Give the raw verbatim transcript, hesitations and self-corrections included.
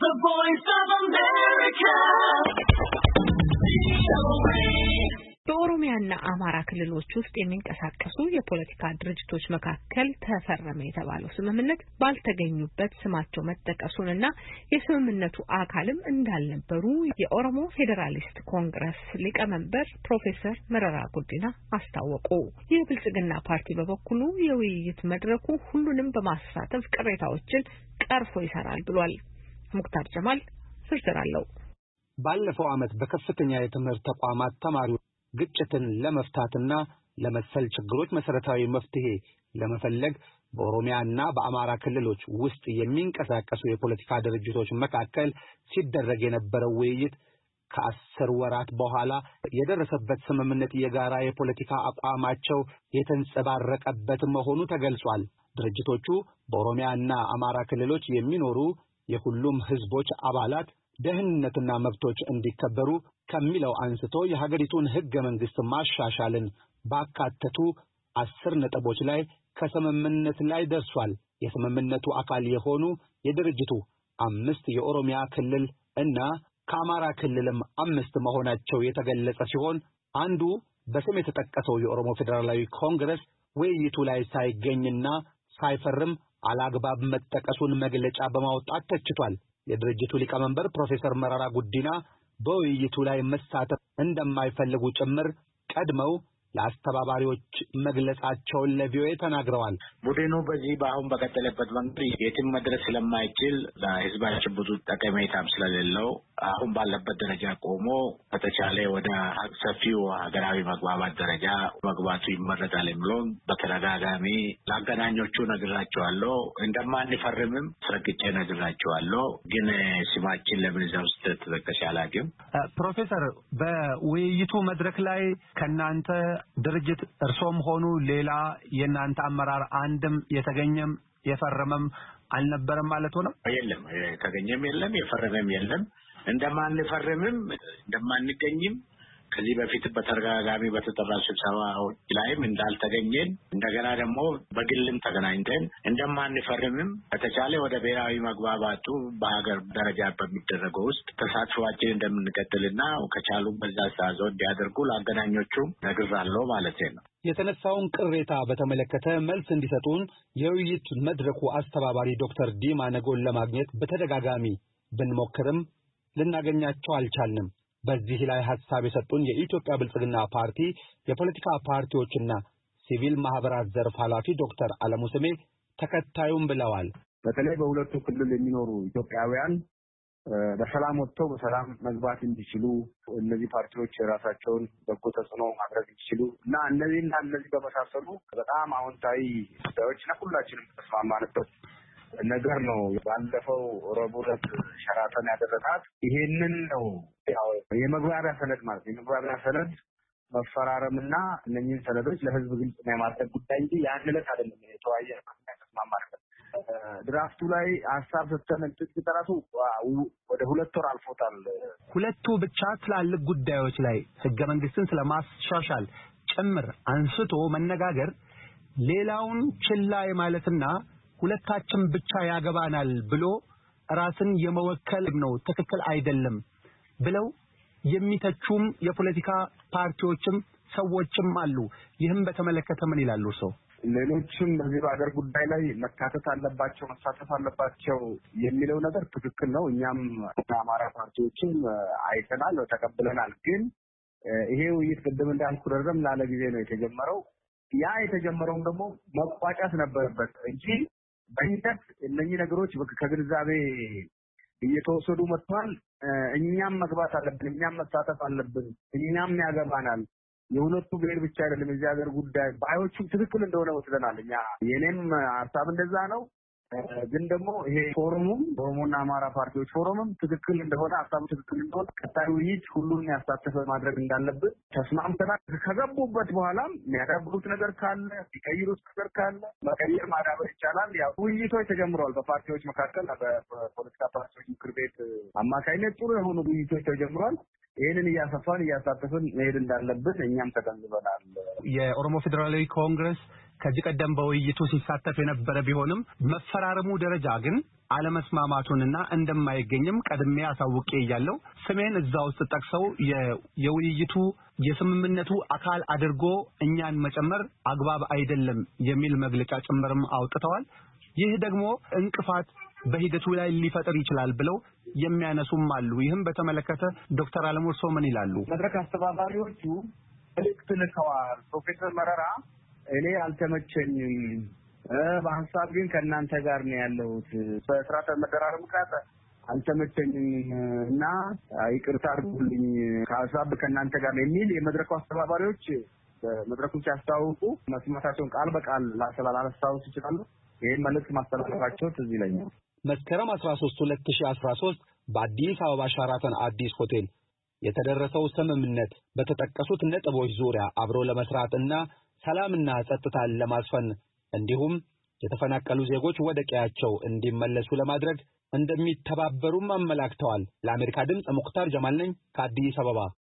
The Voice of America. በኦሮሚያና አማራ ክልሎች ውስጥ የሚንቀሳቀሱ የፖለቲካ ድርጅቶች መካከል ተፈረመ የተባለው ስምምነት ባልተገኙበት ስማቸው መጠቀሱንና የስምምነቱ አካልም እንዳልነበሩ የኦሮሞ ፌዴራሊስት ኮንግረስ ሊቀመንበር ፕሮፌሰር መረራ ጉዲና አስታወቁ። የብልጽግና ፓርቲ በበኩሉ የውይይት መድረኩ ሁሉንም በማሳተፍ ቅሬታዎችን ቀርፎ ይሰራል ብሏል። ሙክታር ጀማል ዝርዝር አለው። ባለፈው ዓመት በከፍተኛ የትምህርት ተቋማት ተማሪዎች ግጭትን ለመፍታትና ለመሰል ችግሮች መሰረታዊ መፍትሄ ለመፈለግ በኦሮሚያና በአማራ ክልሎች ውስጥ የሚንቀሳቀሱ የፖለቲካ ድርጅቶች መካከል ሲደረግ የነበረው ውይይት ከአስር ወራት በኋላ የደረሰበት ስምምነት የጋራ የፖለቲካ አቋማቸው የተንጸባረቀበት መሆኑ ተገልጿል። ድርጅቶቹ በኦሮሚያና አማራ ክልሎች የሚኖሩ የሁሉም ህዝቦች አባላት ደህንነትና መብቶች እንዲከበሩ ከሚለው አንስቶ የሀገሪቱን ህገ መንግስት ማሻሻልን ባካተቱ አስር ነጥቦች ላይ ከስምምነት ላይ ደርሷል። የስምምነቱ አካል የሆኑ የድርጅቱ አምስት የኦሮሚያ ክልል እና ከአማራ ክልልም አምስት መሆናቸው የተገለጸ ሲሆን አንዱ በስም የተጠቀሰው የኦሮሞ ፌዴራላዊ ኮንግረስ ውይይቱ ላይ ሳይገኝና ሳይፈርም አላግባብ መጠቀሱን መግለጫ በማውጣት ተችቷል። የድርጅቱ ሊቀመንበር ፕሮፌሰር መረራ ጉዲና በውይይቱ ላይ መሳተፍ እንደማይፈልጉ ጭምር ቀድመው ለአስተባባሪዎች መግለጻቸውን ለቪኦኤ ተናግረዋል። ቡድኑ በዚህ በአሁን በቀጠለበት መንገድ የትም መድረስ ስለማይችል ለህዝባችን ብዙ ጠቀሜታም ስለሌለው አሁን ባለበት ደረጃ ቆሞ ከተቻለ ወደ ሰፊው ሀገራዊ መግባባት ደረጃ መግባቱ ይመረጣል የሚለውን በተደጋጋሚ ለአገናኞቹ ነግራቸዋለሁ። እንደማንፈርምም ስረግጬ ነግራቸዋለሁ። ግን ስማችን ለምን እዛ ውስጥ ተጠቀሰ አላውቅም። ፕሮፌሰር በውይይቱ መድረክ ላይ ከናንተ ድርጅት እርሶም ሆኑ ሌላ የናንተ አመራር አንድም የተገኘም የፈረመም አልነበረም ማለት ነው? የለም፣ የተገኘም የለም የፈረመም የለም። እንደማንፈርምም እንደማንገኝም ከዚህ በፊት በተደጋጋሚ በተጠራ ስብሰባዎች ላይም እንዳልተገኘን እንደገና ደግሞ በግልም ተገናኝተን እንደማንፈርምም ከተቻለ ወደ ብሔራዊ መግባባቱ በሀገር ደረጃ በሚደረገው ውስጥ ተሳትፏችን እንደምንቀጥልና ከቻሉ በዛ አስተዋጽኦ እንዲያደርጉ ለአገናኞቹም ነግራለሁ ማለት ነው። የተነሳውን ቅሬታ በተመለከተ መልስ እንዲሰጡን የውይይት መድረኩ አስተባባሪ ዶክተር ዲማ ነጎን ለማግኘት በተደጋጋሚ ብንሞክርም ልናገኛቸው አልቻልንም። በዚህ ላይ ሐሳብ የሰጡን የኢትዮጵያ ብልጽግና ፓርቲ የፖለቲካ ፓርቲዎችና ሲቪል ማህበራት ዘርፍ ኃላፊ ዶክተር አለሙ ስሜ ተከታዩም ብለዋል። በተለይ በሁለቱ ክልል የሚኖሩ ኢትዮጵያውያን በሰላም ወጥተው በሰላም መግባት እንዲችሉ እነዚህ ፓርቲዎች ራሳቸውን በጎ ተጽዕኖ ማድረግ እንዲችሉ እና እነዚህና እነዚህ በመሳሰሉ በጣም አዎንታዊ ጉዳዮች ሁላችንም ተስማማንበት ነገር ነው። ባለፈው ረቡዕ ዕለት ሸራተን ያደረጋት ይሄንን ነው። ያው የመግባቢያ ሰነድ ማለት የመግባቢያ ሰነድ መፈራረምና እነኚህን ሰነዶች ለህዝብ ግልጽ የማድረግ ጉዳይ እንጂ ያን ዕለት አይደለም የተወያየነው ተስማማንበት። ድራፍቱ ላይ ሐሳብ ሰጥተን ጥቂት ወደ ሁለት ወር አልፎታል። ሁለቱ ብቻ ትላልቅ ጉዳዮች ላይ ህገ መንግስትን ስለማሻሻል ጭምር አንስቶ መነጋገር ሌላውን ችላ የማለትና ሁለታችን ብቻ ያገባናል ብሎ ራስን የመወከል ነው ትክክል አይደለም ብለው የሚተቹም የፖለቲካ ፓርቲዎችም ሰዎችም አሉ። ይህም በተመለከተ ምን ይላሉ ሰው? ሌሎችም በዚህ በአገር ጉዳይ ላይ መካተት አለባቸው መሳተፍ አለባቸው የሚለው ነገር ትክክል ነው። እኛም አማራ ፓርቲዎችም አይተናል ተቀብለናል። ግን ይሄ ውይይት ቅድም እንዳልኩ ረዘም ላለ ጊዜ ነው የተጀመረው። ያ የተጀመረውም ደግሞ መቋጫት ነበረበት እንጂ በእንደት እነኚህ ነገሮች ከግንዛቤ እየተወሰዱ መጥቷል። እኛም መግባት አለብን፣ እኛም መሳተፍ አለብን፣ እኛም ያገባናል። የሁለቱ ብሔር ብቻ አይደለም እዚህ ሀገር ጉዳይ ባዮቹ ትክክል እንደሆነ ወስደናል። እኛ የኔም ሐሳብ እንደዛ ነው። ግን ደግሞ ይሄ ፎረሙም ኦሮሞና አማራ ፓርቲዎች ፎረሙም ትክክል እንደሆነ ሐሳቡ ትክክል እንደሆነ ቀጣዩ ውይይት ሁሉን ያሳተፈ ማድረግ እንዳለበት ተስማምተናል። ከገቡበት በኋላም የሚያዳብሩት ነገር ካለ ቢቀይሩት ነገር ካለ መቀየር ማዳበር ይቻላል። ያው ውይይቶች ተጀምረዋል። በፓርቲዎች መካከል በፖለቲካ ፓርቲዎች ምክር ቤት አማካይነት ጥሩ የሆኑ ውይይቶች ተጀምረዋል። ይሄንን እያሰፋን እያሳተፈን መሄድ እንዳለበት እኛም ተገንዝበናል። የኦሮሞ ፌዴራላዊ ኮንግረስ ከዚህ ቀደም በውይይቱ ሲሳተፍ የነበረ ቢሆንም መፈራረሙ ደረጃ ግን አለመስማማቱንና እንደማይገኝም ቀድሜ አሳውቄ ያለው ስሜን እዛ ውስጥ ጠቅሰው የውይይቱ የስምምነቱ አካል አድርጎ እኛን መጨመር አግባብ አይደለም የሚል መግለጫ ጭምርም አውጥተዋል። ይህ ደግሞ እንቅፋት በሂደቱ ላይ ሊፈጥር ይችላል ብለው የሚያነሱም አሉ። ይህም በተመለከተ ዶክተር አለሙ እርሶ ምን ይላሉ? መድረክ አስተባባሪዎቹ መልእክት ልከዋል። ፕሮፌሰር መረራ እኔ አልተመቸኝም፣ በሐሳብ ግን ከእናንተ ጋር ነው ያለሁት፣ በስራ መደራረብ ምክንያት አልተመቸኝም እና ይቅርታ አድርጉልኝ፣ ከሐሳብ ከእናንተ ጋር ነው የሚል የመድረኩ አስተባባሪዎች መድረኩን ሲያስተዋውቁ መስማታቸውን ቃል በቃል ላስተላልፋቸው ይችላሉ። ይሄን መልእክት ማስተላለፋቸው ትዝ ይለኛል። መስከረም አስራ ሶስት ሁለት ሺህ አስራ ሶስት በአዲስ አበባ ሸራተን አዲስ ሆቴል የተደረሰው ስምምነት በተጠቀሱት ነጥቦች ዙሪያ አብሮ ለመስራትና ሰላምና ጸጥታን ለማስፈን እንዲሁም የተፈናቀሉ ዜጎች ወደ ቀያቸው እንዲመለሱ ለማድረግ እንደሚተባበሩም አመላክተዋል። ለአሜሪካ ድምጽ ሙክታር ጀማል ነኝ ከአዲስ አበባ።